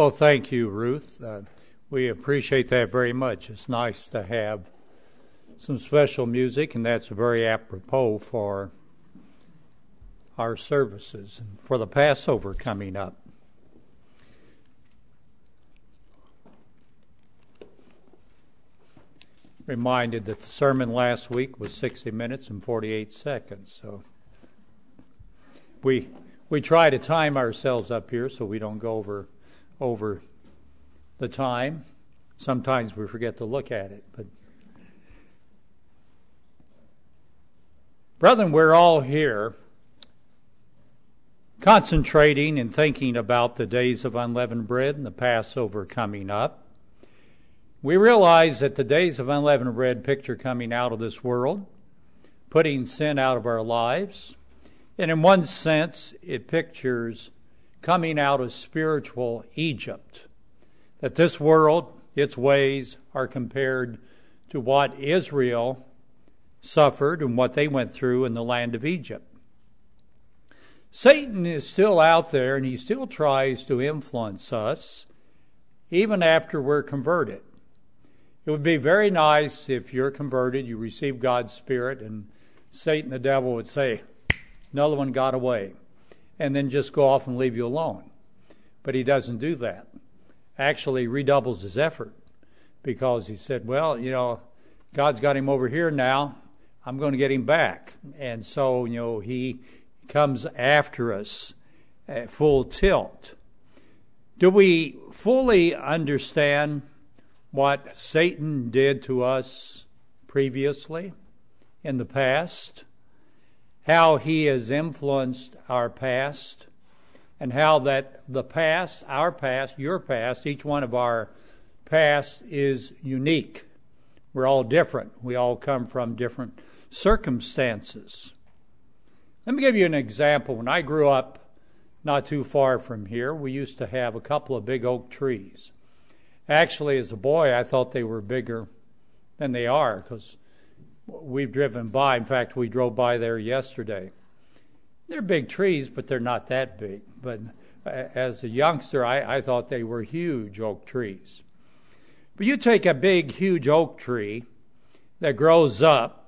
Well, thank you, Ruth. We appreciate that very much. It's nice to have some special music, and that's very apropos for our services and for the Passover coming up. Reminded that the sermon last week was 60 minutes and 48 seconds, so we try to time ourselves up here so we don't go over the time. Sometimes we forget to look at it. But brethren, we're all here concentrating and thinking about the days of unleavened bread and the Passover coming up. We realize that the days of unleavened bread picture coming out of this world, putting sin out of our lives. And in one sense, it pictures coming out of spiritual Egypt. That this world, its ways are compared to what Israel suffered and what they went through in the land of Egypt. Satan is still out there, and he still tries to influence us even after we're converted. It would be very nice if you're converted, you receive God's Spirit, and Satan, the devil, would say, another one got away, and then just go off and leave you alone. But he doesn't do that. Actually, he redoubles his effort because he said, well, God's got him over here now. I'm going to get him back. And so, he comes after us at full tilt. Do we fully understand what Satan did to us previously in the past? How he has influenced our past, and how that the past, our past, your past, each one of our past is unique. We're all different. We all come from different circumstances. Let me give you an example. When I grew up not too far from here, we used to have a couple of big oak trees. Actually, as a boy, I thought they were bigger than they are because we've driven by. In fact, we drove by there yesterday. They're big trees, but they're not that big. But as a youngster, I thought they were huge oak trees. But you take a big, huge oak tree that grows up.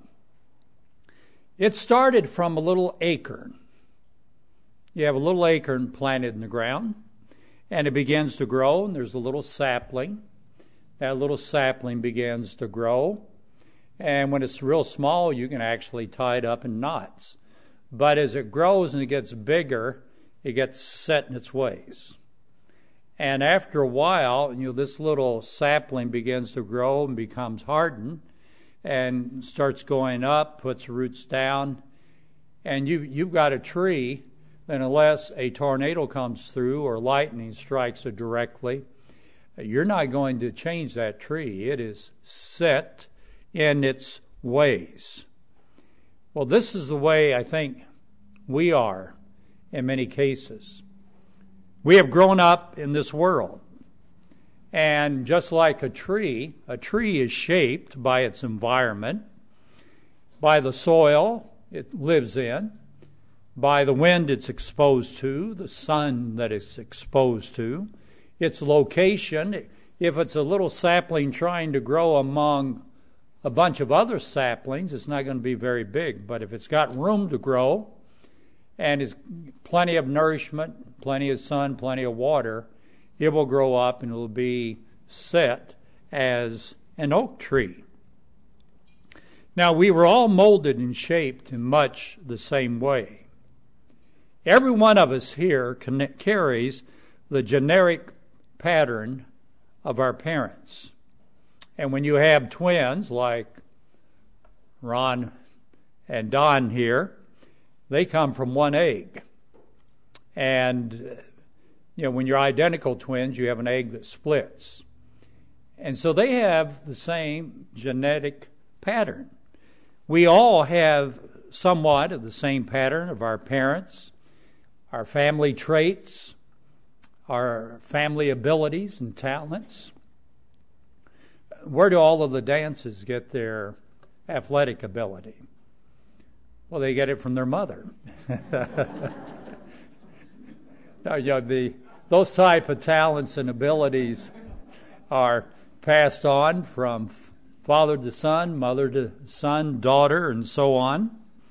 It started from a little acorn. You have a little acorn planted in the ground, and it begins to grow, and there's a little sapling. That little sapling begins to grow. And when it's real small, you can actually tie it up in knots. But as it grows and it gets bigger, it gets set in its ways. And after a while, this little sapling begins to grow and becomes hardened and starts going up, puts roots down. And you've got a tree that unless a tornado comes through or lightning strikes it directly, you're not going to change that tree. It is set in its ways. Well, this is the way I think we are in many cases. We have grown up in this world. And just like a tree is shaped by its environment, by the soil it lives in, by the wind it's exposed to, the sun that it's exposed to, its location. If it's a little sapling trying to grow among a bunch of other saplings, it's not going to be very big. But if it's got room to grow and is plenty of nourishment, plenty of sun, plenty of water, it will grow up and it will be set as an oak tree. Now, we were all molded and shaped in much the same way. Every one of us here carries the generic pattern of our parents. And when you have twins like Ron and Don here, they come from one egg. And, when you're identical twins, you have an egg that splits. And so they have the same genetic pattern. We all have somewhat of the same pattern of our parents, our family traits, our family abilities and talents. Where do all of the dances get their athletic ability? Well, they get it from their mother. Now, the those type of talents and abilities are passed on from father to son, mother to son, daughter, and so on.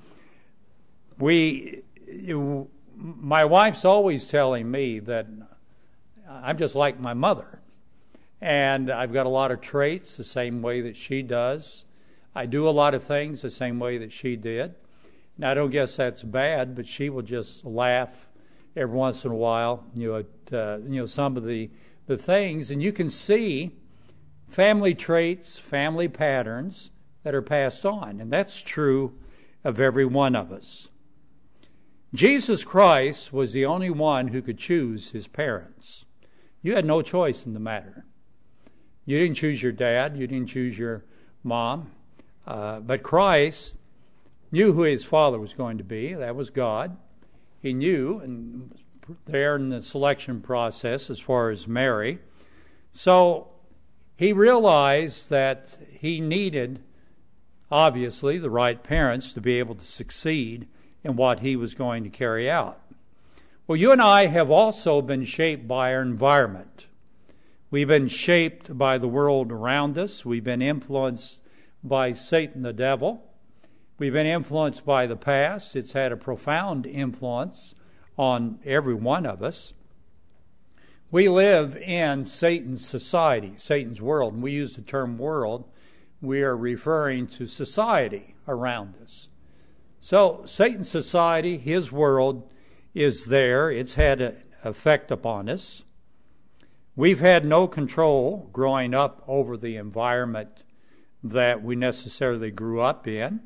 My wife's always telling me that I'm just like my mother, and I've got a lot of traits the same way that she does. I do a lot of things the same way that she did. Now, I don't guess that's bad, but she will just laugh every once in a while, at some of the things, and you can see family traits, family patterns that are passed on, and that's true of every one of us. Jesus Christ was the only one who could choose his parents. You had no choice in the matter. You didn't choose your dad, you didn't choose your mom, but Christ knew who his father was going to be. That was God. He knew, and there in the selection process as far as Mary. So he realized that he needed, obviously, the right parents to be able to succeed in what he was going to carry out. Well, you and I have also been shaped by our environment. We've been shaped by the world around us. We've been influenced by Satan the devil. We've been influenced by the past. It's had a profound influence on every one of us. We live in Satan's society, Satan's world. And we use the term world. We are referring to society around us. So Satan's society, his world, is there. It's had an effect upon us. We've had no control growing up over the environment that we necessarily grew up in.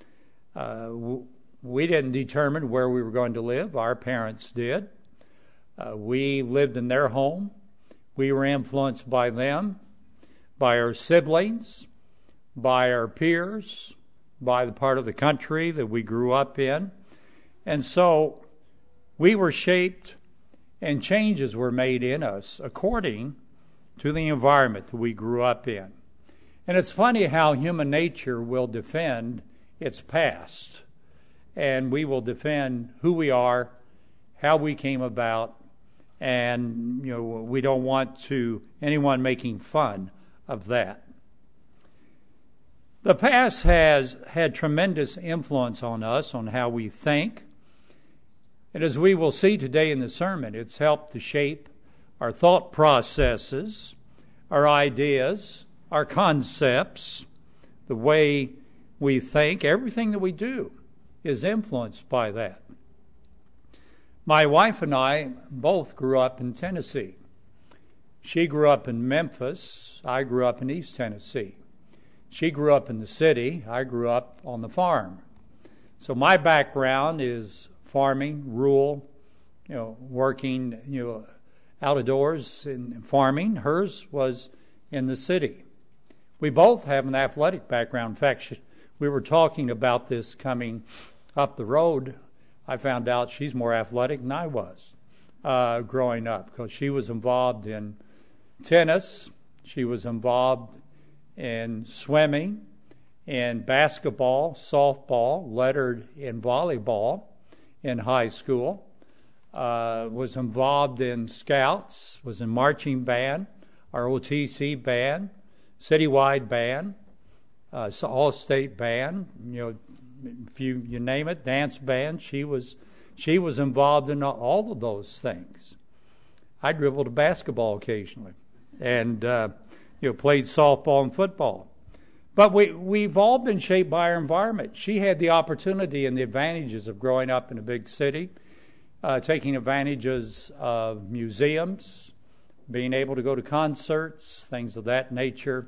We didn't determine where we were going to live. Our parents did. We lived in their home. We were influenced by them, by our siblings, by our peers, by the part of the country that we grew up in. And so we were shaped and changes were made in us according to the environment that we grew up in. And it's funny how human nature will defend its past. And we will defend who we are, how we came about, and we don't want anyone making fun of that. The past has had tremendous influence on us, on how we think. And as we will see today in the sermon, it's helped to shape our thought processes, our ideas, our concepts, the way we think. Everything that we do is influenced by that. My wife and I both grew up in Tennessee. She grew up in Memphis. I grew up in East Tennessee. She grew up in the city. I grew up on the farm. So my background is farming, rural, working, outdoors in farming. Hers was in the city. We both have an athletic background. In fact, we were talking about this coming up the road. I found out she's more athletic than I was growing up, because she was involved in tennis. She was involved in swimming, in basketball, softball, lettered in volleyball in high school, was involved in scouts, was in marching band, our OTC band, citywide band, all-state band, if you name it, dance band. She was involved in all of those things. I dribbled a basketball occasionally, and played softball and football. But we've all been shaped by our environment. She had the opportunity and the advantages of growing up in a big city, taking advantages of museums, being able to go to concerts, things of that nature.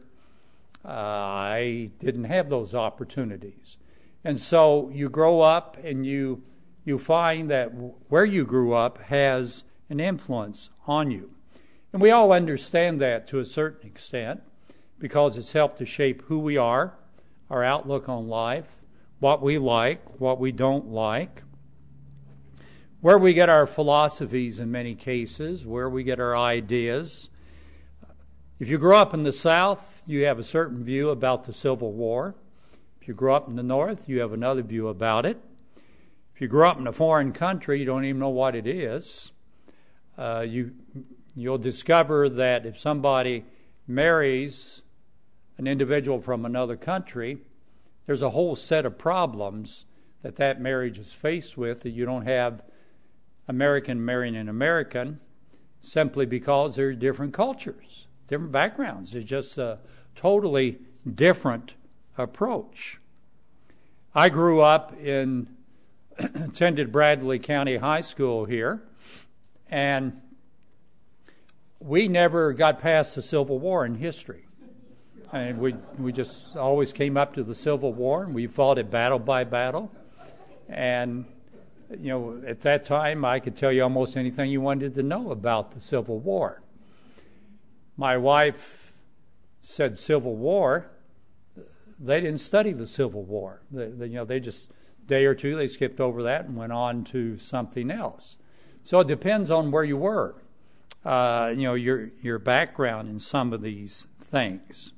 I didn't have those opportunities. And so you grow up and you find that where you grew up has an influence on you. And we all understand that to a certain extent, because it's helped to shape who we are, our outlook on life, what we like, what we don't like, where we get our philosophies in many cases, where we get our ideas. If you grow up in the South, you have a certain view about the Civil War. If you grow up in the North, you have another view about it. If you grow up in a foreign country, you don't even know what it is. You'll discover that if somebody marries an individual from another country, there's a whole set of problems that marriage is faced with, that you don't have American marrying an American simply because they're different cultures, different backgrounds. It's just a totally different approach. I grew up attended Bradley County High School here, and we never got past the Civil War in history. And we just always came up to the Civil War, and we fought it battle by battle. And, at that time, I could tell you almost anything you wanted to know about the Civil War. My wife said Civil War. They didn't study the Civil War. They just, day or two, they skipped over that and went on to something else. So it depends on where you were, your background in some of these things.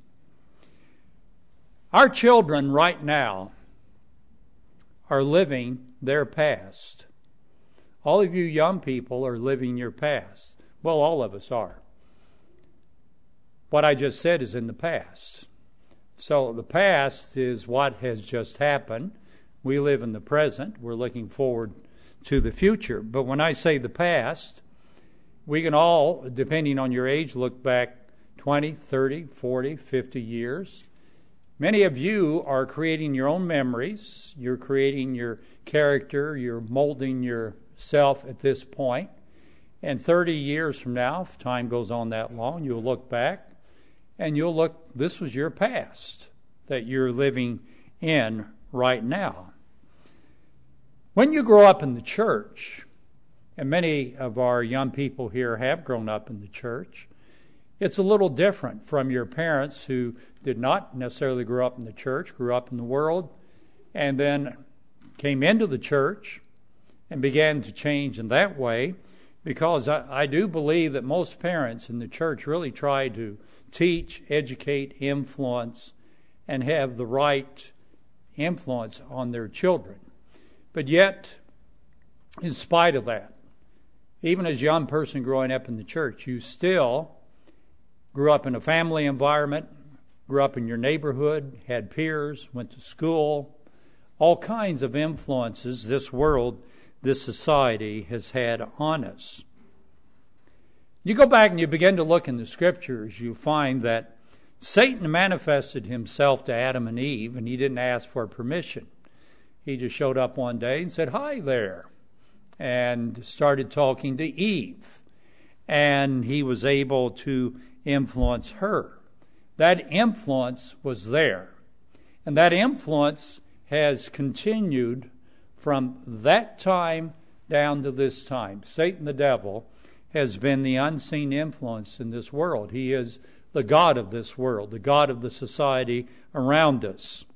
Our children right now are living their past. All of you young people are living your past. Well, all of us are. What I just said is in the past. So the past is what has just happened. We live in the present. We're looking forward to the future. But when I say the past, we can all, depending on your age, look back 20, 30, 40, 50 years. Many of you are creating your own memories. You're creating your character. You're molding yourself at this point. And 30 years from now, if time goes on that long, you'll look back and this was your past that you're living in right now. When you grow up in the church, and many of our young people here have grown up in the church, it's a little different from your parents who did not necessarily grow up in the church, grew up in the world, and then came into the church and began to change in that way, because I do believe that most parents in the church really try to teach, educate, influence, and have the right influence on their children. But yet, in spite of that, even as a young person growing up in the church, you still grew up in a family environment, grew up in your neighborhood, had peers, went to school, all kinds of influences this world, this society has had on us. You go back and you begin to look in the scriptures, you find that Satan manifested himself to Adam and Eve, and he didn't ask for permission. He just showed up one day and said, "Hi there," and started talking to Eve. And he was able to influence her. That influence was there. And that influence has continued from that time down to this time. Satan, the devil, has been the unseen influence in this world. He is the god of this world, the god of the society around us.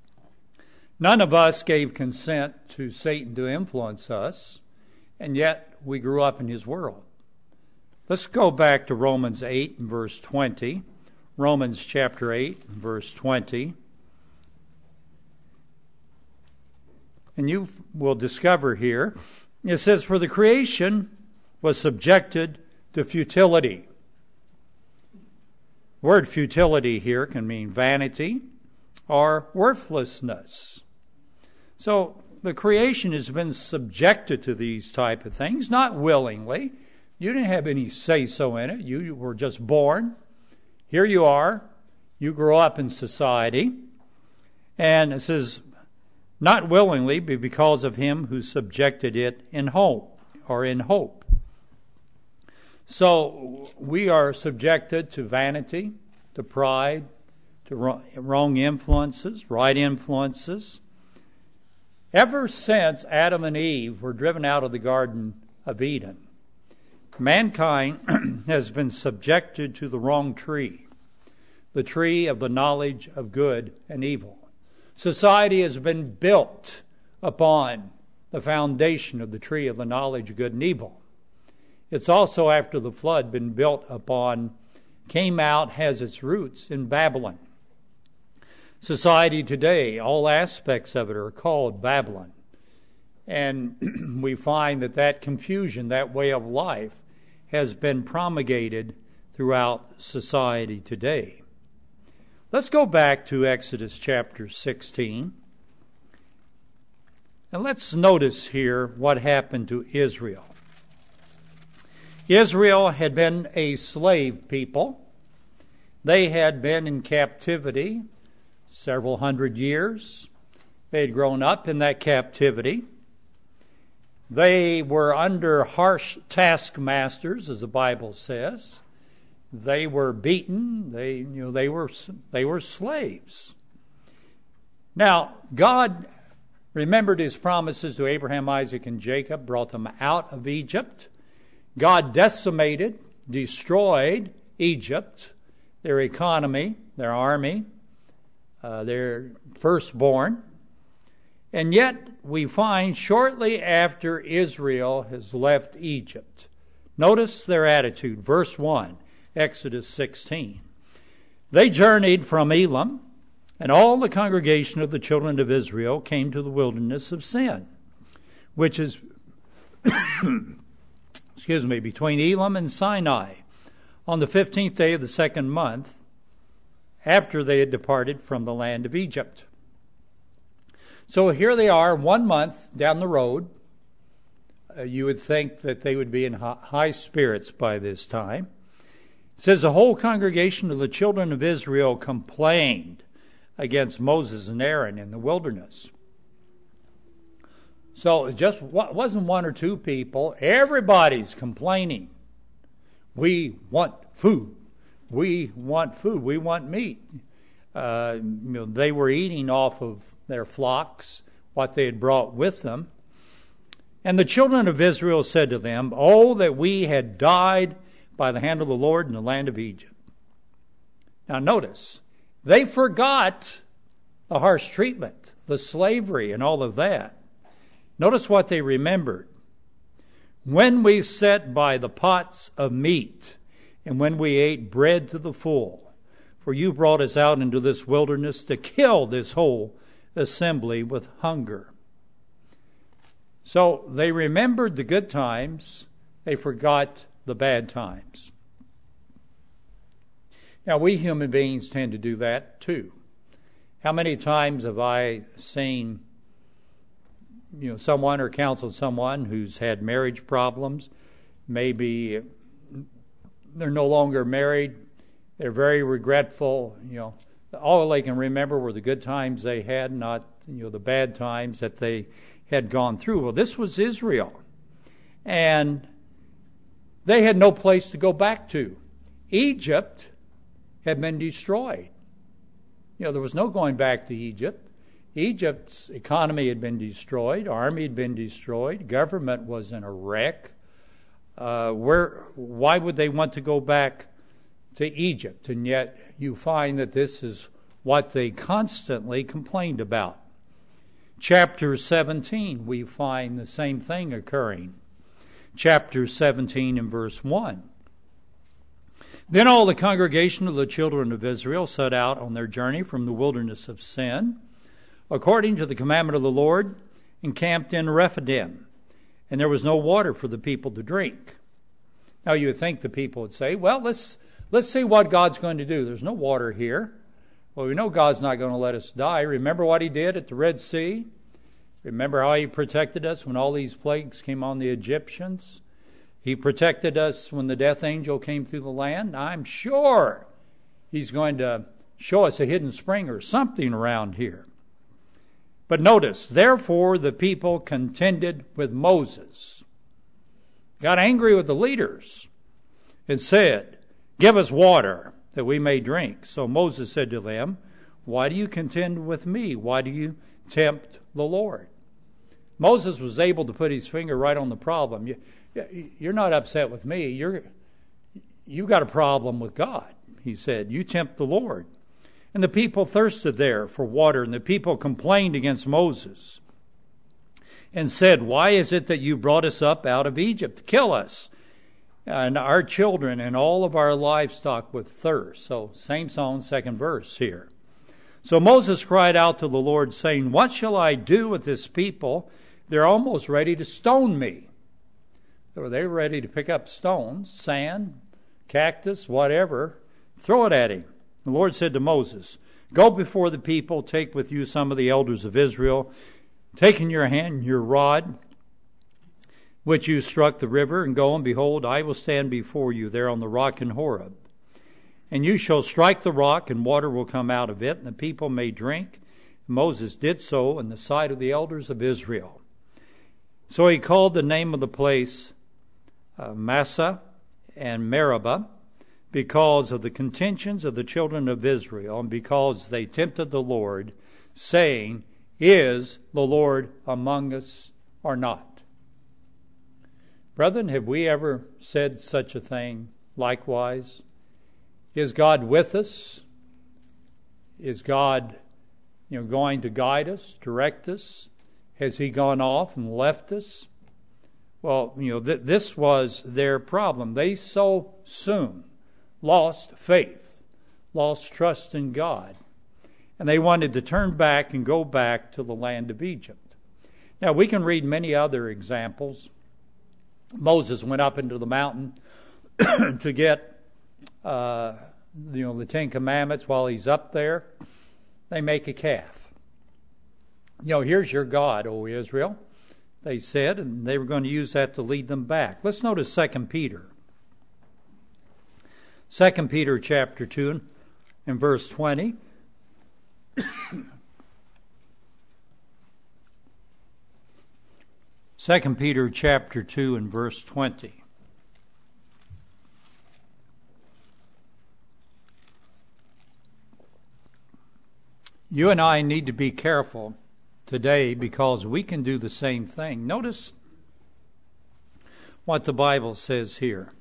None of us gave consent to Satan to influence us, and yet we grew up in his world. Let's go back to Romans 8 and verse 20. Romans chapter 8 and verse 20. And you will discover here, it says, "For the creation was subjected to futility." The word futility here can mean vanity or worthlessness. So the creation has been subjected to these type of things, not willingly. You didn't have any say-so in it. You were just born. Here you are. You grow up in society. And it says, not willingly, but because of him who subjected it in hope. So we are subjected to vanity, to pride, to wrong influences, right influences. Ever since Adam and Eve were driven out of the Garden of Eden, mankind has been subjected to the wrong tree, the tree of the knowledge of good and evil. Society has been built upon the foundation of the tree of the knowledge of good and evil. It's also, after the flood, been built upon, came out, has its roots in Babylon. Society today, all aspects of it are called Babylon. And we find that confusion, that way of life, has been promulgated throughout society today. Let's go back to Exodus chapter 16. And let's notice here what happened to Israel. Israel had been a slave people. They had been in captivity several hundred years. They had grown up in that captivity. They were under harsh taskmasters, as the Bible says. They were beaten. They were slaves. Now, God remembered his promises to Abraham, Isaac, and Jacob, brought them out of Egypt. God decimated, destroyed Egypt, their economy, their army, their firstborn. And yet we find shortly after Israel has left Egypt, notice their attitude. Verse 1, Exodus 16. They journeyed from Elim, and all the congregation of the children of Israel came to the wilderness of Sin, which is between Elim and Sinai, on the 15th day of the second month, after they had departed from the land of Egypt. So here they are, 1 month down the road. You would think that they would be in high spirits by this time. It says the whole congregation of the children of Israel complained against Moses and Aaron in the wilderness. So it just wasn't one or two people. Everybody's complaining. We want food. We want food. We want meat. They were eating off of their flocks, what they had brought with them. And the children of Israel said to them, "Oh, that we had died by the hand of the Lord in the land of Egypt." Now notice, they forgot the harsh treatment, the slavery, and all of that. Notice what they remembered. When we sat by the pots of meat, and when we ate bread to the full, for you brought us out into this wilderness to kill this whole assembly with hunger. So they remembered the good times, they forgot the bad times. Now we human beings tend to do that too. How many times have I seen someone or counseled someone who's had marriage problems? Maybe they're no longer married. They're very regretful. All they can remember were the good times they had, not the bad times that they had gone through. Well, this was Israel, and they had no place to go back to. Egypt had been destroyed. There was no going back to Egypt. Egypt's economy had been destroyed, army had been destroyed, government was in a wreck. Why would they want to go back to Egypt? And yet you find that this is what they constantly complained about. Chapter 17, we find the same thing occurring. Chapter 17 and verse 1. Then all the congregation of the children of Israel set out on their journey from the wilderness of Sin, according to the commandment of the Lord, encamped in Rephidim, and there was no water for the people to drink. Now you would think the people would say, well, let's see what God's going to do. There's no water here. Well, we know God's not going to let us die. Remember what he did at the Red Sea? Remember how he protected us when all these plagues came on the Egyptians? He protected us when the death angel came through the land. I'm sure he's going to show us a hidden spring or something around here. But notice, therefore the people contended with Moses, got angry with the leaders, and said, "Give us water that we may drink." So Moses said to them, "Why do you contend with me? Why do you tempt the Lord?" Moses was able to put his finger right on the problem. You're not upset with me. You've got a problem with God. He said, "You tempt the Lord." And the people thirsted there for water, and the people complained against Moses and said, "Why is it that you brought us up out of Egypt to kill us and our children and all of our livestock with thirst?" So same song, second verse here. So Moses cried out to the Lord, saying, "What shall I do with this people? They're almost ready to stone me." So they were ready to pick up stones, sand, cactus, whatever, throw it at him. The Lord said to Moses, "Go before the people, take with you some of the elders of Israel, take in your hand your rod, which you struck the river, and go, and behold, I will stand before you there on the rock in Horeb. And you shall strike the rock, and water will come out of it, and the people may drink." Moses did so in the sight of the elders of Israel. So he called the name of the place Massah and Meribah, because of the contentions of the children of Israel, and because they tempted the Lord, saying, "Is the Lord among us or not?" Brethren, have we ever said such a thing likewise? Is God with us? Is God, going to guide us, direct us? Has he gone off and left us? Well, this was their problem. They so soon lost faith, lost trust in God, and they wanted to turn back and go back to the land of Egypt. Now, we can read many other examples. Moses went up into the mountain to get the Ten Commandments. While he's up there, they make a calf. "Here's your God, O Israel," they said, and they were going to use that to lead them back. Let's notice 2 Peter. 2 Peter chapter 2 and verse 20. 2 Peter chapter 2 and verse 20. You and I need to be careful today because we can do the same thing. Notice what the Bible says here.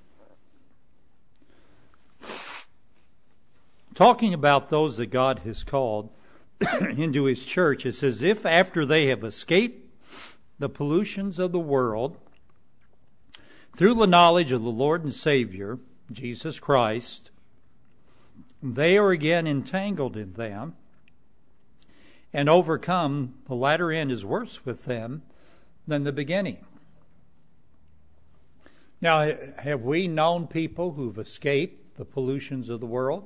Talking about those that God has called into his church, it says, "If after they have escaped the pollutions of the world through the knowledge of the Lord and Savior, Jesus Christ, they are again entangled in them and overcome, the latter end is worse with them than the beginning." Now, have we known people who've escaped the pollutions of the world?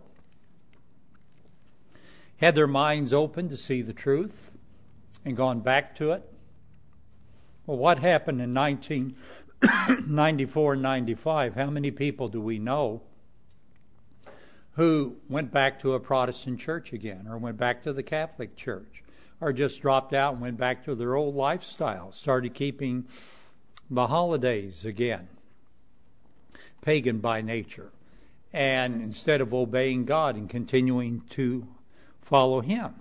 Had their minds open to see the truth and gone back to it? Well, what happened in 1994 and 95? How many people do we know who went back to a Protestant church again, or went back to the Catholic Church, or just dropped out and went back to their old lifestyle, started keeping the holidays again, pagan by nature, and instead of obeying God and continuing to follow him?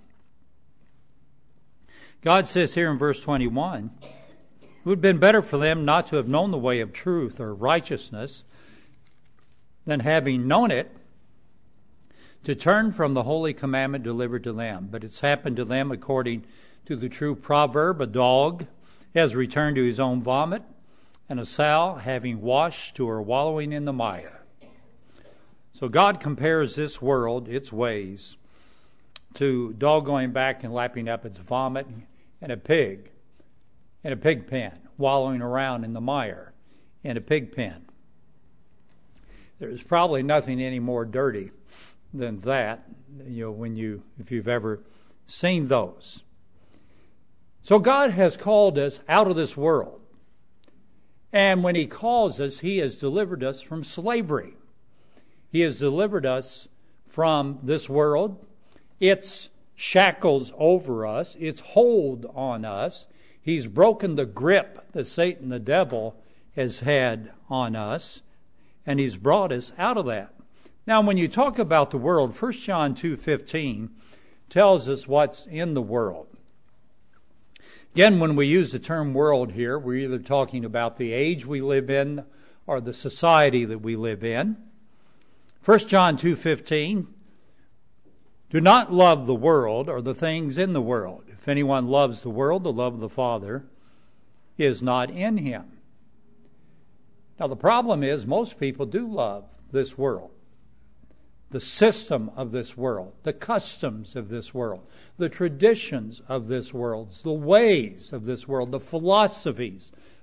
God says here in verse 21, "It would have been better for them not to have known the way of truth or righteousness than having known it, to turn from the holy commandment delivered to them. But it's happened to them according to the true proverb, a dog has returned to his own vomit, and a sow, having washed, to her wallowing in the mire." So God compares this world, its ways, to dog going back and lapping up its vomit, and a pig in a pig pen, wallowing around in the mire in a pig pen. There's probably nothing any more dirty than that, if you've ever seen those. So God has called us out of this world. And when he calls us, he has delivered us from slavery. He has delivered us from this world, its shackles over us, its hold on us. He's broken the grip that Satan, the devil, has had on us, and he's brought us out of that. Now, when you talk about the world, 1 John 2:15 tells us what's in the world. Again, when we use the term world here, we're either talking about the age we live in or the society that we live in. 1 John 2:15, "Do not love the world or the things in the world. If anyone loves the world, the love of the Father is not in him." Now, the problem is most people do love this world, the system of this world, the customs of this world, the traditions of this world, the ways of this world, the philosophies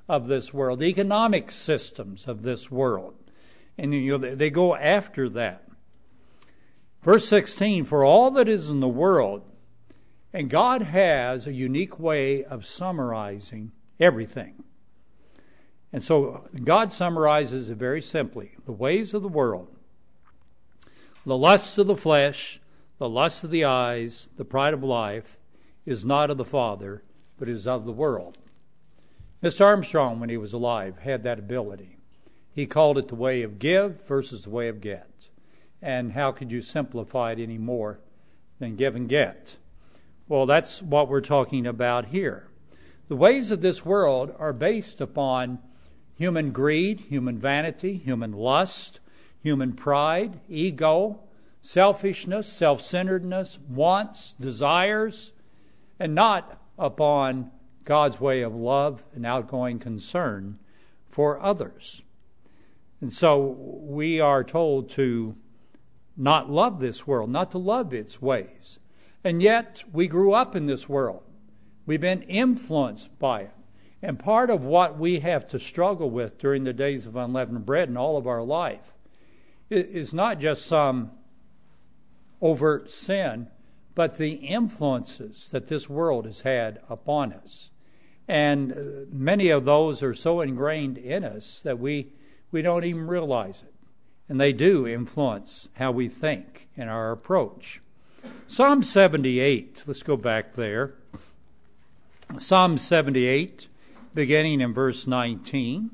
of this world, economic systems of this world. And they go after that. Verse 16, for all that is in the world, and God has a unique way of summarizing everything. And so God summarizes it very simply. The ways of the world, the lusts of the flesh, the lust of the eyes, the pride of life, is not of the Father, but is of the world. Mr. Armstrong, when he was alive, had that ability. He called it the way of give versus the way of get. And how could you simplify it any more than give and get? Well, that's what we're talking about here. The ways of this world are based upon human greed, human vanity, human lust, human pride, ego, selfishness, self-centeredness, wants, desires, and not upon God's way of love and outgoing concern for others. And so we are told to not love this world, not to love its ways. And yet we grew up in this world. We've been influenced by it. And part of what we have to struggle with during the days of unleavened bread and all of our life is not just some overt sin, but the influences that this world has had upon us. And many of those are so ingrained in us that we don't even realize it. And they do influence how we think and our approach. Psalm 78, let's go back there. Psalm 78, beginning in verse 19.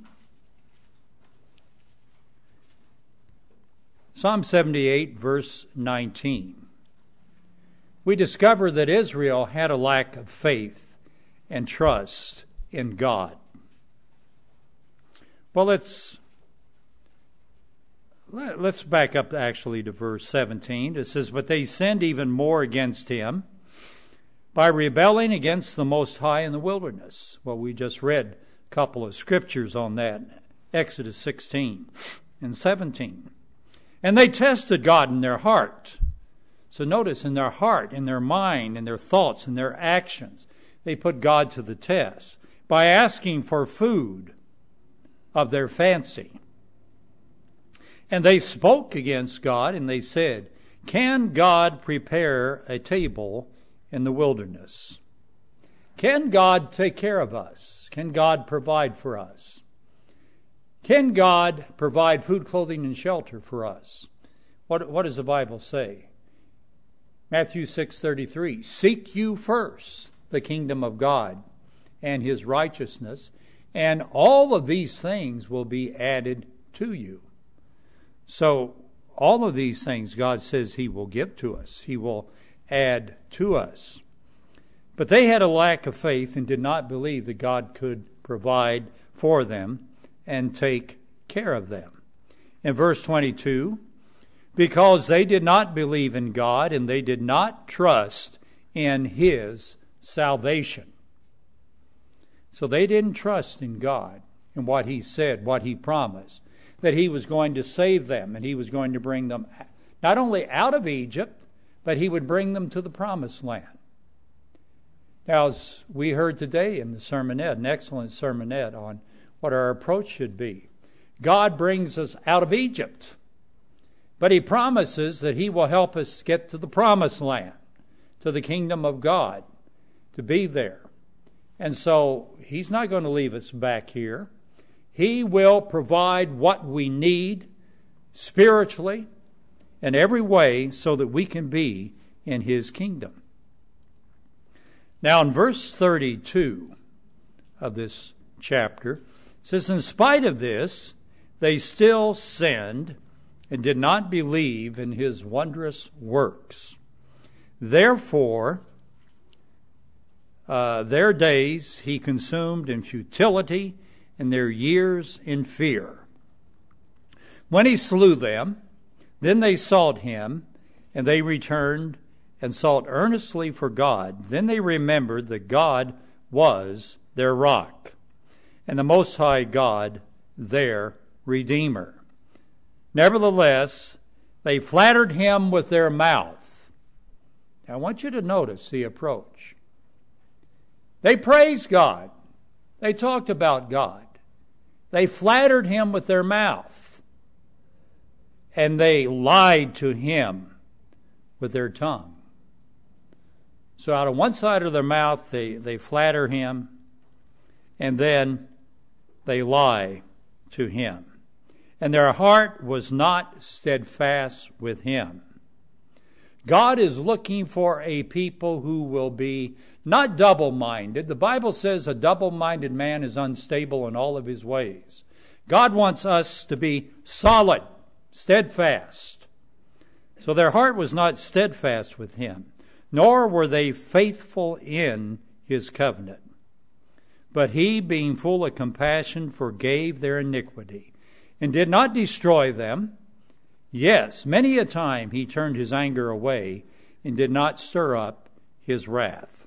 Psalm 78, verse 19. We discover that Israel had a lack of faith and trust in God. Well, let's back up actually to verse 17. It says, but they sinned even more against him by rebelling against the Most High in the wilderness. Well, we just read a couple of scriptures on that, Exodus 16 and 17. And they tested God in their heart. So notice, in their heart, in their mind, in their thoughts, in their actions, they put God to the test by asking for food of their fancy. And they spoke against God, and they said, can God prepare a table in the wilderness? Can God take care of us? Can God provide for us? Can God provide food, clothing, and shelter for us? What does the Bible say? Matthew 6:33, seek you first the kingdom of God and his righteousness, and all of these things will be added to you. So all of these things God says he will give to us. He will add to us. But they had a lack of faith and did not believe that God could provide for them and take care of them. In verse 22, because they did not believe in God and they did not trust in his salvation. So they didn't trust in God and what he said, what he promised, that he was going to save them and he was going to bring them not only out of Egypt, but he would bring them to the promised land. Now, as we heard today in the sermonette, an excellent sermonette on what our approach should be, God brings us out of Egypt, but he promises that he will help us get to the promised land, to the kingdom of God, to be there. And so he's not going to leave us back here. He will provide what we need spiritually in every way so that we can be in his kingdom. Now in verse 32 of this chapter, it says, in spite of this, they still sinned and did not believe in his wondrous works. Therefore, their days he consumed in futility and their years in fear. When he slew them, then they sought him, and they returned and sought earnestly for God. Then they remembered that God was their rock, and the Most High God their Redeemer. Nevertheless, they flattered him with their mouth. Now, I want you to notice the approach. They praised God. They talked about God. They flattered him with their mouth. And they lied to him with their tongue. So out of one side of their mouth, they flatter him, and then they lie to him. And their heart was not steadfast with him. God is looking for a people who will be not double-minded. The Bible says a double-minded man is unstable in all of his ways. God wants us to be solid, steadfast. So their heart was not steadfast with him, nor were they faithful in his covenant. But he, being full of compassion, forgave their iniquity, and did not destroy them. Yes, many a time he turned his anger away, and did not stir up his wrath.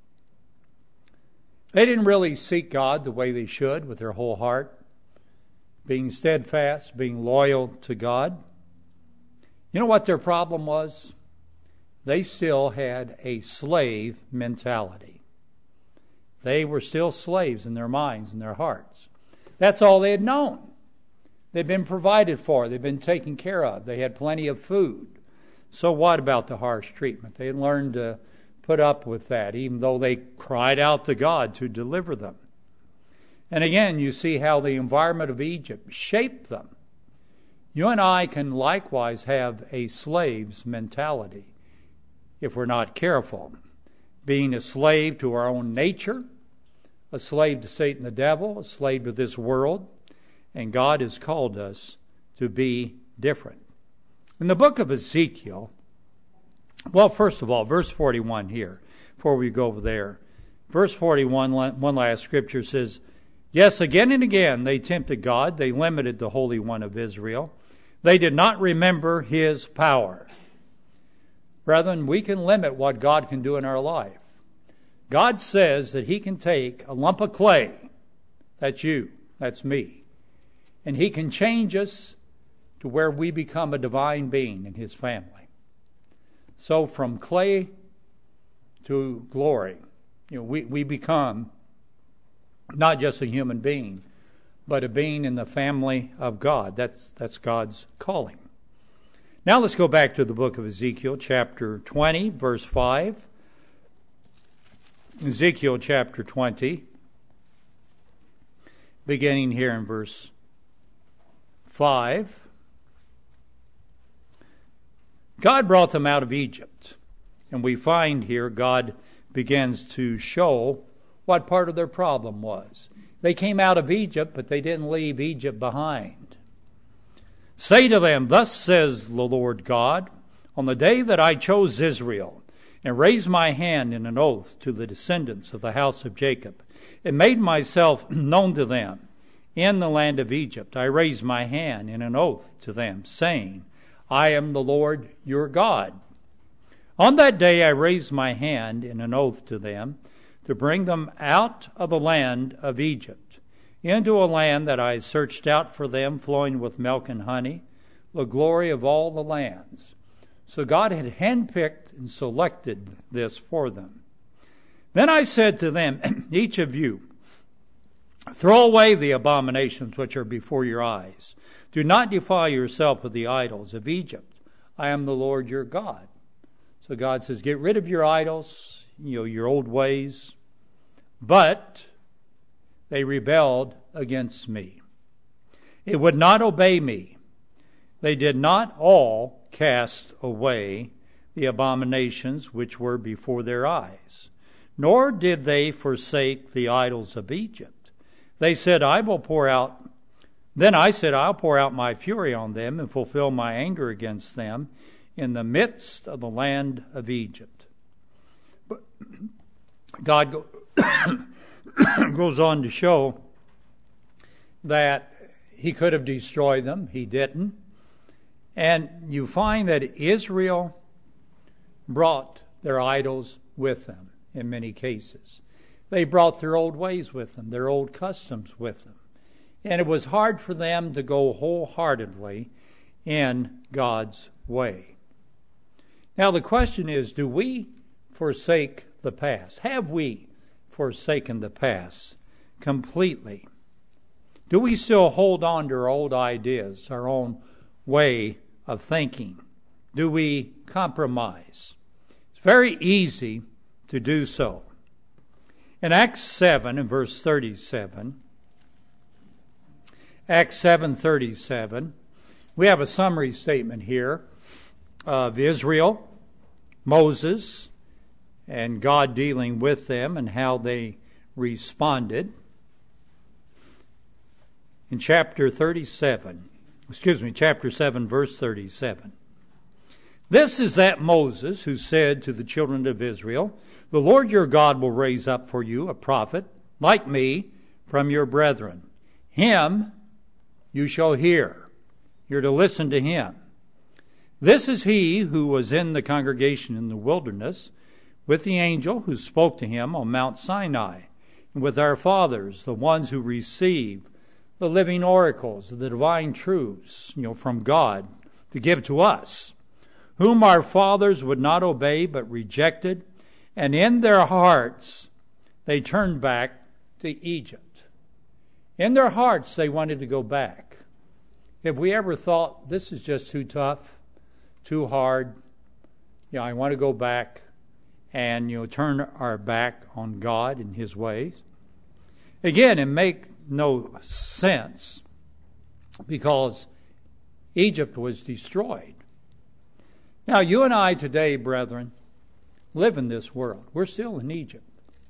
They didn't really seek God the way they should with their whole heart, being steadfast, being loyal to God. You know what their problem was? They still had a slave mentality. They were still slaves in their minds and their hearts. That's all they had known. They'd been provided for. They'd been taken care of. They had plenty of food. So what about the harsh treatment? They learned to put up with that, even though they cried out to God to deliver them. And again, you see how the environment of Egypt shaped them. You and I can likewise have a slave's mentality if we're not careful. Being a slave to our own nature, a slave to Satan the devil, a slave to this world, and God has called us to be different. In the book of Ezekiel, well, first of all, verse 41 here, before we go over there. Verse 41, one last scripture says, yes, again and again they tempted God. They limited the Holy One of Israel. They did not remember his power. Brethren, we can limit what God can do in our life. God says that he can take a lump of clay, that's you, that's me, and he can change us to where we become a divine being in his family. So from clay to glory, we become not just a human being, but a being in the family of God. That's God's calling. Now let's go back to the book of Ezekiel, chapter 20, verse 5. Ezekiel chapter 20, beginning here in verse 5. God brought them out of Egypt. And we find here God begins to show what part of their problem was. They came out of Egypt, but they didn't leave Egypt behind. Say to them, thus says the Lord God, on the day that I chose Israel, and raised my hand in an oath to the descendants of the house of Jacob, and made myself known to them in the land of Egypt, I raised my hand in an oath to them, saying, I am the Lord your God. On that day I raised my hand in an oath to them, to bring them out of the land of Egypt, into a land that I searched out for them, flowing with milk and honey, the glory of all the lands. So God had handpicked and selected this for them. Then I said to them, each of you, throw away the abominations which are before your eyes. Do not defile yourself with the idols of Egypt. I am the Lord your God. So God says, get rid of your idols, your old ways. But they rebelled against me. It would not obey me. They did not all cast away the abominations which were before their eyes, nor did they forsake the idols of Egypt. They said, Then I said, I'll pour out my fury on them and fulfill my anger against them in the midst of the land of Egypt. But God goes on to show that he could have destroyed them. He didn't. And you find that Israel brought their idols with them in many cases. They brought their old ways with them, their old customs with them. And it was hard for them to go wholeheartedly in God's way. Now the question is, do we forsake the past? Have we forsaken the past completely? Do we still hold on to our old ideas, our own way of thinking? Do we compromise? It's very easy to do so. In Acts 7 and verse 37, Acts 7:37, we have a summary statement here of Israel, Moses, and God dealing with them and how they responded. In chapter 7, verse 37. This is that Moses who said to the children of Israel, "The Lord your God will raise up for you a prophet like me from your brethren. Him you shall hear." You're to listen to him. This is he who was in the congregation in the wilderness with the angel who spoke to him on Mount Sinai, and with our fathers, the ones who received the living oracles, the divine truths, from God to give to us, whom our fathers would not obey but rejected, and in their hearts they turned back to Egypt. In their hearts they wanted to go back. Have we ever thought, this is just too tough, too hard, I want to go back and turn our back on God and his ways? Again, it makes no sense because Egypt was destroyed. Now, you and I today, brethren, live in this world. We're still in Egypt.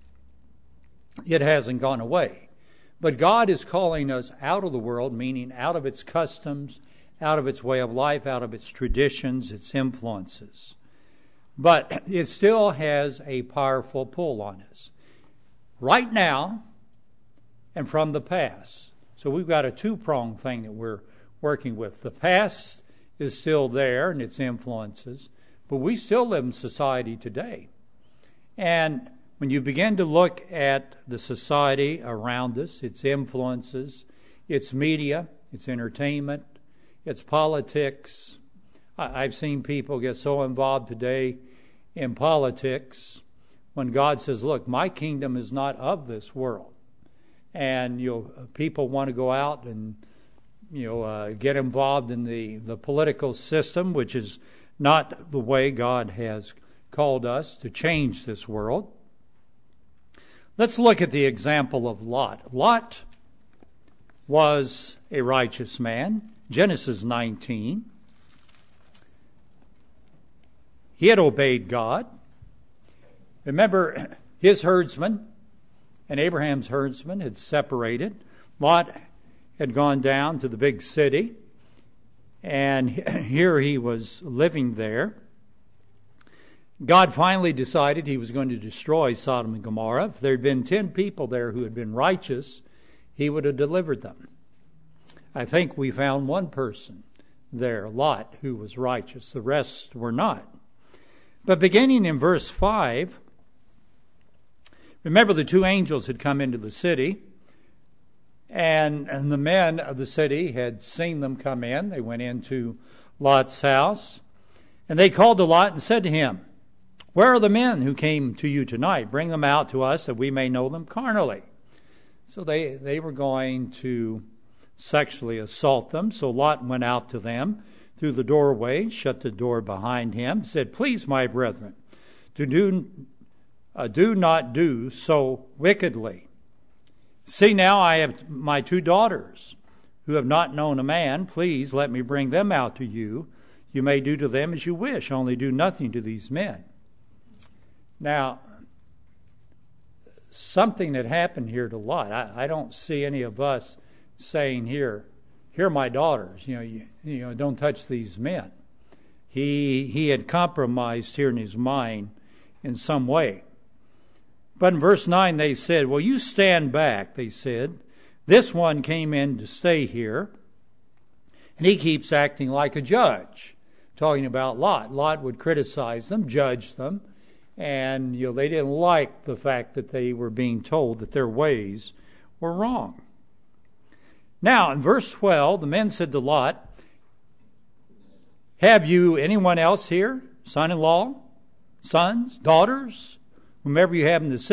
It hasn't gone away. But God is calling us out of the world, meaning out of its customs, out of its way of life, out of its traditions, its influences. But it still has a powerful pull on us. Right now and from the past. So we've got a two-pronged thing that we're working with. The past is still there and its influences, but we still live in society today. And when you begin to look at the society around us, its influences, its media, its entertainment, its politics, I've seen people get so involved today in politics when God says, look, my kingdom is not of this world. And people want to go out and get involved in the political system, which is not the way God has called us to change this world. Let's look at the example of Lot. Lot was a righteous man. Genesis 19. He had obeyed God. Remember, his herdsmen and Abraham's herdsmen had separated. Lot had gone down to the big city, and here he was living there. God finally decided he was going to destroy Sodom and Gomorrah. If there had been 10 people there who had been righteous, he would have delivered them. I think we found one person there, Lot, who was righteous. The rest were not. But beginning in verse 5, remember the two angels had come into the city, and the men of the city had seen them come in. They went into Lot's house, and they called to Lot and said to him, "Where are the men who came to you tonight? Bring them out to us that we may know them carnally." So they were going to sexually assault them. So Lot went out to them through the doorway, shut the door behind him, said, "Please, my brethren, do not do so wickedly. See now, I have my 2 daughters who have not known a man. Please let me bring them out to you. You may do to them as you wish, only do nothing to these men." Now, something that happened here to Lot. I don't see any of us saying, here are my daughters. Don't touch these men. He had compromised here in his mind in some way. But in verse 9 they said, "Well, you stand back," they said. "This one came in to stay here, and he keeps acting like a judge," talking about Lot. Lot would criticize them, judge them, and they didn't like the fact that they were being told that their ways were wrong. Now, in verse 12, the men said to Lot, "Have you anyone else here, son-in-law, sons, daughters, whomever you have in the city,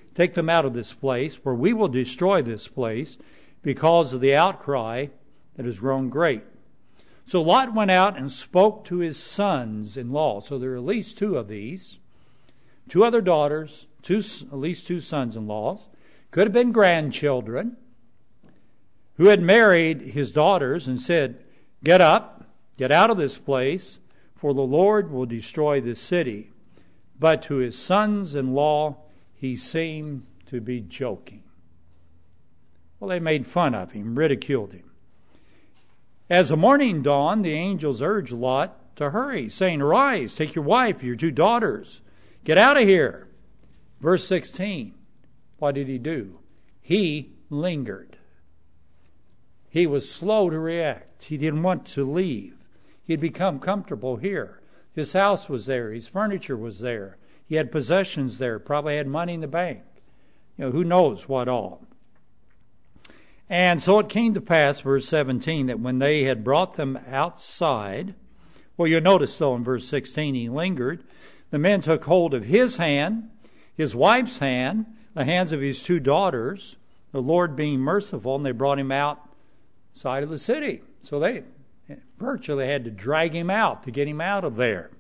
take them out of this place, for we will destroy this place because of the outcry that has grown great. So Lot went out and spoke to his sons-in-law. So there are at least two of these. Two other daughters, at least two sons-in-laws. Could have been grandchildren who had married his daughters and said, "Get up, get out of this place, for the Lord will destroy this city." But to his sons-in-law, he seemed to be joking. Well, they made fun of him, ridiculed him. As the morning dawned, the angels urged Lot to hurry, saying, "Arise, take your wife, your two daughters. Get out of here." Verse 16, what did he do? He lingered. He was slow to react. He didn't want to leave. He had become comfortable here. His house was there. His furniture was there. He had possessions there. Probably had money in the bank. Who knows what all. And so it came to pass, verse 17, that when they had brought them outside, well, you'll notice though in verse 16, he lingered. The men took hold of his hand, his wife's hand, the hands of his two daughters, the Lord being merciful, and they brought him outside of the city. So they virtually had to drag him out to get him out of there.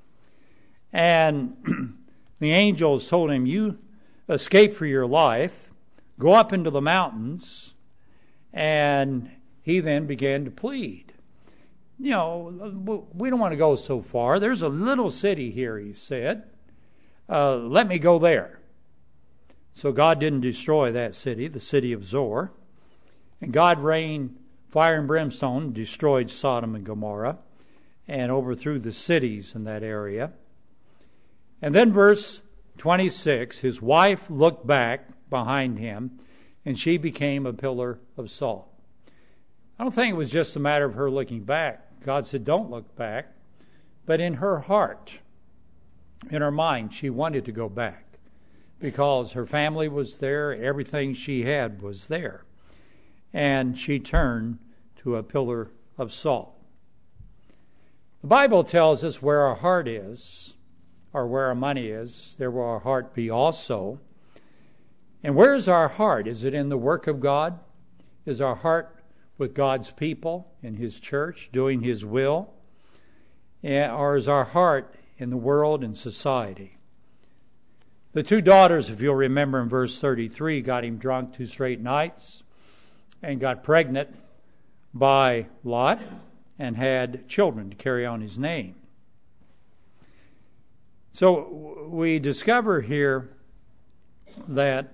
And the angels told him, "You escape for your life, go up into the mountains." And he then began to plead. We don't want to go so far. There's a little city here, he said. Let me go there. So God didn't destroy that city, the city of Zoar. And God rained fire and brimstone, destroyed Sodom and Gomorrah, and overthrew the cities in that area. And then verse 26, his wife looked back behind him, and she became a pillar of salt. I don't think it was just a matter of her looking back. God said, "Don't look back." But in her heart, in her mind, she wanted to go back because her family was there, everything she had was there. And she turned to a pillar of salt. The Bible tells us where our heart is, or where our money is, there will our heart be also. And where is our heart? Is it in the work of God? Is our heart with God's people in His church, doing His will? Or is our heart in the world and society? The two daughters, if you'll remember in verse 33, got him drunk 2 straight nights and got pregnant by Lot and had children to carry on his name. So we discover here that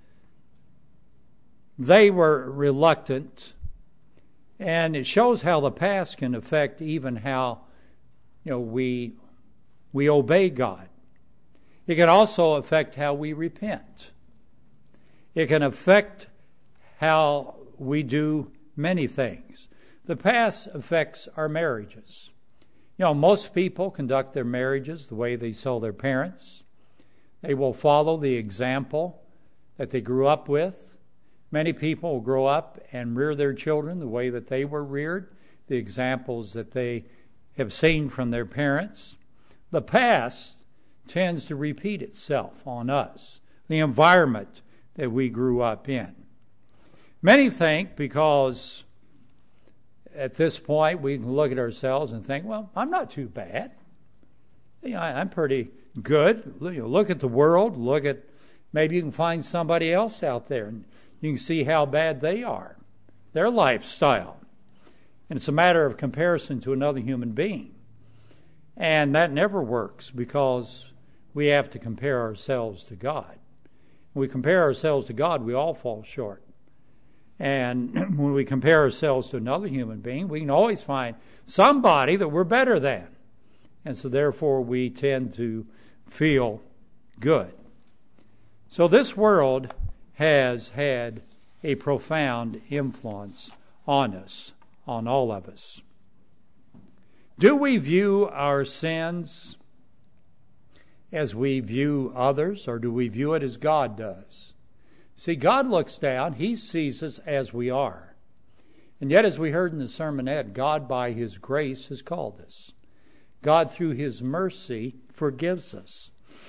they were reluctant, and it shows how the past can affect even how we obey God. It can also affect how we repent. It can affect how we do many things. The past affects our marriages. Most people conduct their marriages the way they saw their parents. They will follow the example that they grew up with. Many people will grow up and rear their children the way that they were reared, the examples that they have seen from their parents. The past tends to repeat itself on us, the environment that we grew up in. Many think because at this point we can look at ourselves and think, well, I'm not too bad. I'm pretty good. Look at the world. Maybe you can find somebody else out there and you can see how bad they are, their lifestyle. And it's a matter of comparison to another human being. And that never works because we have to compare ourselves to God. When we compare ourselves to God, we all fall short. And when we compare ourselves to another human being, we can always find somebody that we're better than. And so therefore we tend to feel good. So this world has had a profound influence on us, on all of us. Do we view our sins as we view others, or do we view it as God does? See, God looks down, He sees us as we are. And yet, as we heard in the sermonette, God by His grace has called us. God through His mercy forgives us.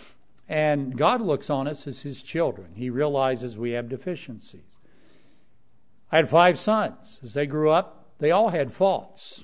And God looks on us as his children. He realizes we have deficiencies. I had 5 sons. As they grew up, they all had faults.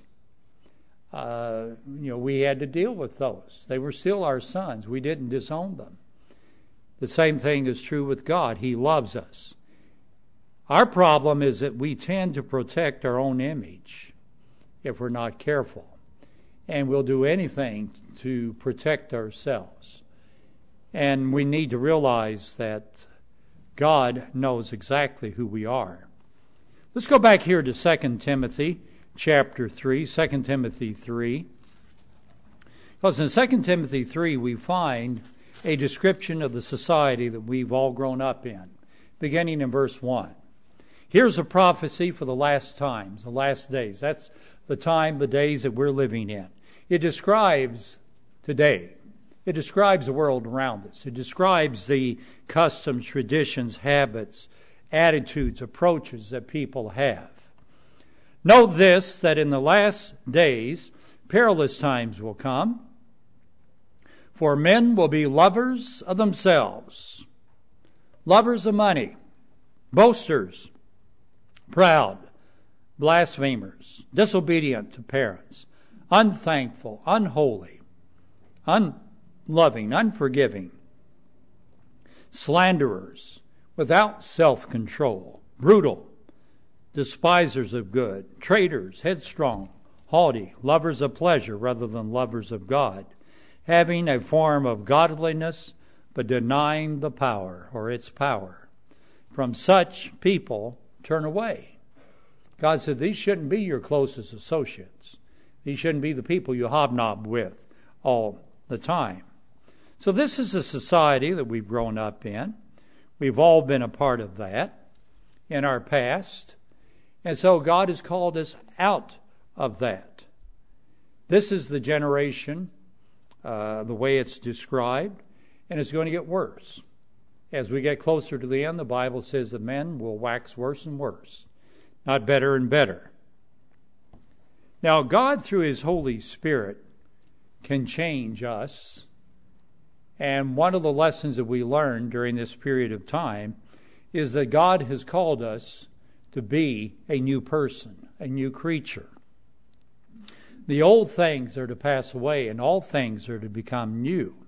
We had to deal with those. They were still our sons. We didn't disown them. The same thing is true with God. He loves us. Our problem is that we tend to protect our own image if we're not careful. And we'll do anything to protect ourselves. And we need to realize that God knows exactly who we are. Let's go back here to 2 Timothy chapter 3, 2 Timothy 3. Because in 2 Timothy 3 we find a description of the society that we've all grown up in, beginning in verse 1. Here's a prophecy for the last times, the last days. That's the time, the days that we're living in. It describes today. It describes the world around us. It describes the customs, traditions, habits, attitudes, approaches that people have. Know this, that in the last days, perilous times will come. For men will be lovers of themselves, lovers of money, boasters, proud, blasphemers, disobedient to parents, unthankful, unholy, unloving, unforgiving, slanderers, without self-control, brutal, despisers of good, traitors, headstrong, haughty, lovers of pleasure rather than lovers of God, having a form of godliness but denying the power or its power. From such people turn away. God said these shouldn't be your closest associates. These shouldn't be the people you hobnob with all the time. So this is a society that we've grown up in. We've all been a part of that in our past. And so God has called us out of that. This is the generation, the way it's described, and it's going to get worse. As we get closer to the end, the Bible says that men will wax worse and worse, not better and better. Now, God, through his Holy Spirit, can change us. And one of the lessons that we learned during this period of time is that God has called us to be a new person, a new creature. The old things are to pass away and all things are to become new.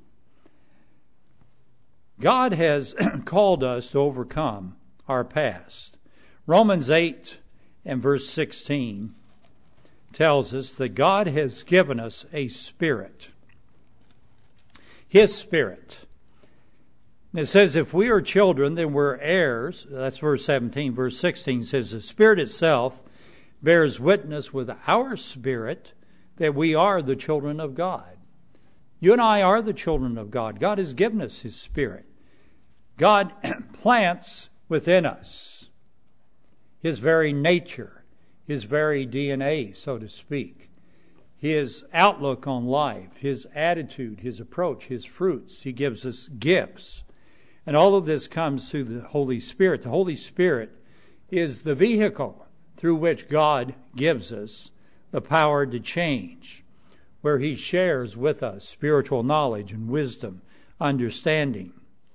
God has called us to overcome our past. Romans 8 and verse 16 tells us that God has given us a spirit. His spirit. And it says if we are children, then we're heirs. That's verse 17. Verse 16 says the Spirit itself bears witness with our spirit that we are the children of God. You and I are the children of God. God has given us his Spirit. God plants within us his very nature, his very DNA, so to speak. His outlook on life, his attitude, his approach, his fruits. He gives us gifts. And all of this comes through the Holy Spirit. The Holy Spirit is the vehicle through which God gives us the power to change, where he shares with us spiritual knowledge and wisdom, understanding.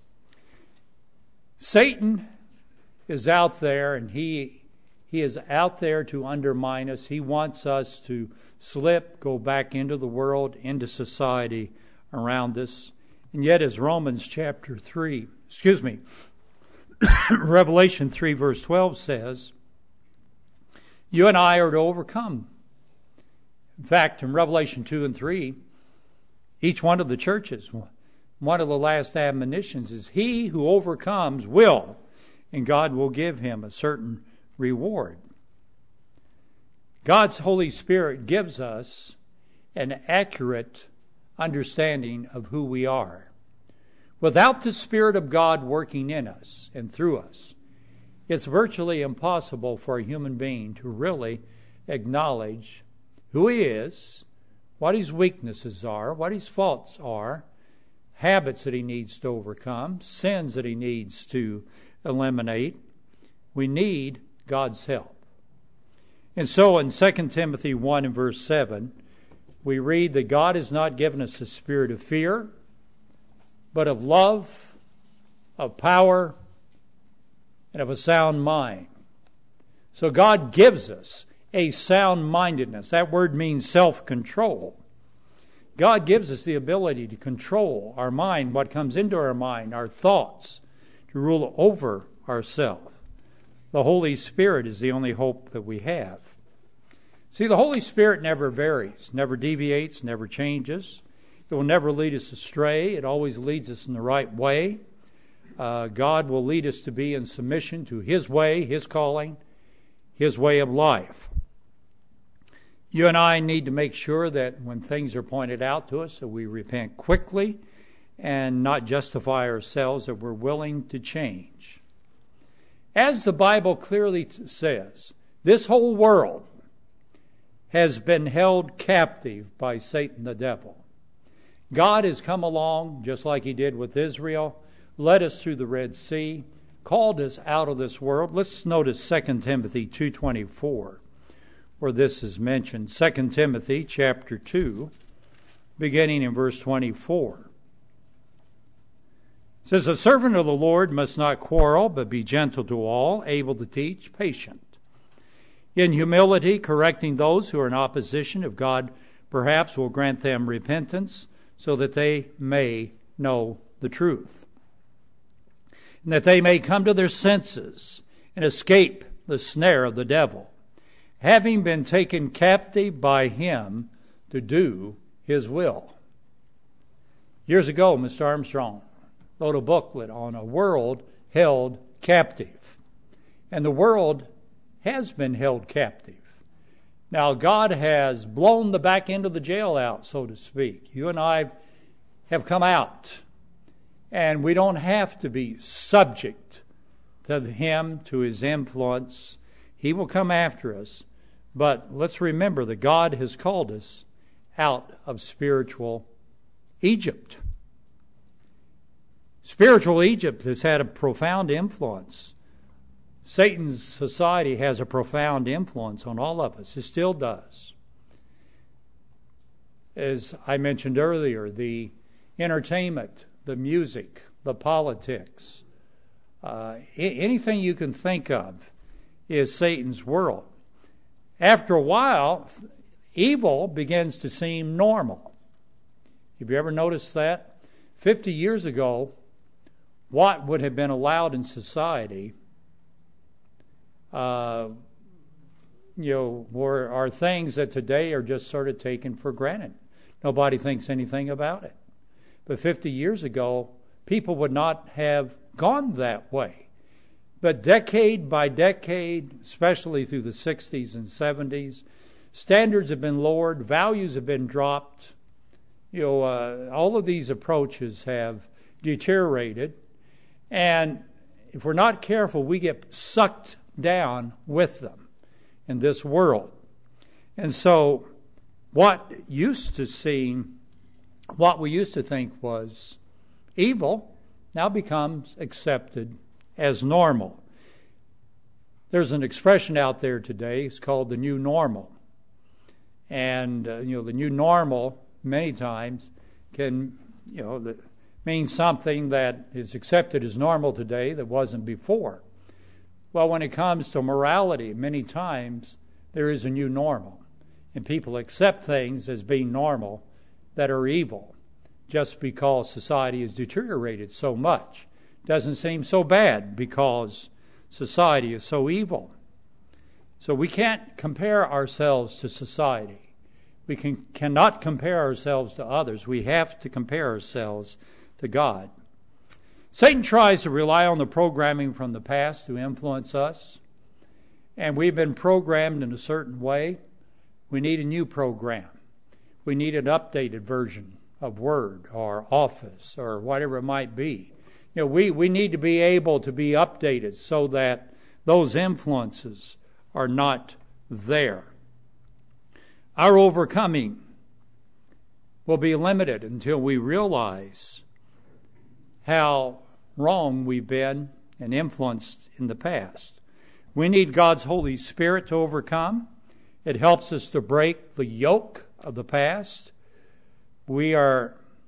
Satan is out there, and he is out there to undermine us. He wants us to slip, go back into the world, into society around us. And yet, as Revelation 3 verse 12 says, you and I are to overcome. In fact, in Revelation 2 and 3, each one of the churches, one of the last admonitions is, he who overcomes will, and God will give him a certain reward. God's Holy Spirit gives us an accurate understanding of who we are. Without the Spirit of God working in us and through us, it's virtually impossible for a human being to really acknowledge who he is, what his weaknesses are, what his faults are, habits that he needs to overcome, sins that he needs to eliminate. We need God's help. And so in 2 Timothy 1 and verse 7, we read that God has not given us a spirit of fear, but of love, of power, and of a sound mind. So God gives us a sound-mindedness. That word means self-control. God gives us the ability to control our mind, what comes into our mind, our thoughts, to rule over ourselves. The Holy Spirit is the only hope that we have. See, the Holy Spirit never varies, never deviates, never changes. It will never lead us astray. It always leads us in the right way. God will lead us to be in submission to His way, His calling, His way of life. You and I need to make sure that when things are pointed out to us, that we repent quickly and not justify ourselves, that we're willing to change. As the Bible clearly says, this whole world has been held captive by Satan the devil. God has come along, just like He did with Israel, led us through the Red Sea, called us out of this world. Let's notice 2 Timothy 2:24, where this is mentioned. 2 Timothy chapter 2, beginning in verse 24. It says, "A servant of the Lord must not quarrel, but be gentle to all, able to teach, patient. In humility, correcting those who are in opposition, if God perhaps will grant them repentance, so that they may know the truth, and that they may come to their senses and escape the snare of the devil, having been taken captive by him to do his will." Years ago, Mr. Armstrong wrote a booklet on a world held captive. And the world has been held captive. Now, God has blown the back end of the jail out, so to speak. You and I have come out, and we don't have to be subject to Him, to His influence. He will come after us. But let's remember that God has called us out of spiritual Egypt. Spiritual Egypt has had a profound influence. Satan's society has a profound influence on all of us. It still does. As I mentioned earlier, the entertainment, the music, the politics, anything you can think of is Satan's world. After a while, evil begins to seem normal. Have you ever noticed that? 50 years ago, what would have been allowed in society are things that today are just sort of taken for granted. Nobody thinks anything about it. But 50 years ago, people would not have gone that way. But decade by decade, especially through the 60s and 70s, standards have been lowered, values have been dropped. All of these approaches have deteriorated. And if we're not careful, we get sucked down with them in this world. And so what we used to think was evil now becomes accepted as normal. There's an expression out there today, it's called the new normal. And the new normal many times can mean something that is accepted as normal today that wasn't before. Well, when it comes to morality, many times there is a new normal. And people accept things as being normal that are evil just because society has deteriorated so much. It doesn't seem so bad because society is so evil. So we can't compare ourselves to society. We cannot compare ourselves to others. We have to compare ourselves to God. Satan tries to rely on the programming from the past to influence us. And we've been programmed in a certain way. We need a new program. We need an updated version of Word or Office or whatever it might be. We need to be able to be updated so that those influences are not there. Our overcoming will be limited until we realize how wrong we've been and influenced in the past. We need God's Holy Spirit to overcome. It helps us to break the yoke of the past. We are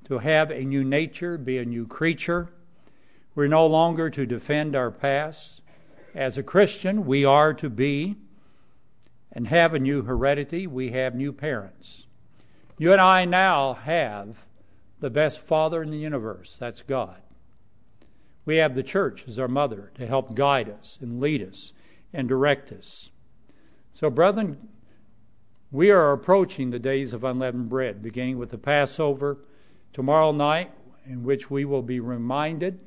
to have a new nature, be a new creature. We're no longer to defend our past. As a Christian, we are to be and have a new heredity. We have new parents. You and I now have the best father in the universe. That's God. We have the church as our mother to help guide us and lead us and direct us. So, brethren, we are approaching the days of unleavened bread, beginning with the Passover tomorrow night, in which we will be reminded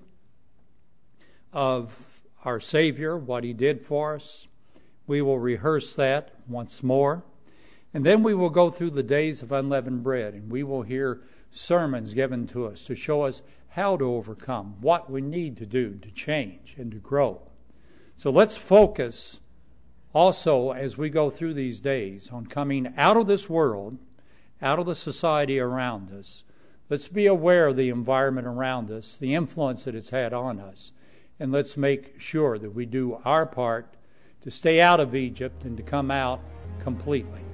of our Savior, what He did for us. We will rehearse that once more. And then we will go through the days of unleavened bread, and we will hear sermons given to us to show us how to overcome, what we need to do to change and to grow. So let's focus also as we go through these days on coming out of this world, out of the society around us. Let's be aware of the environment around us, the influence that it's had on us, and let's make sure that we do our part to stay out of Egypt and to come out completely.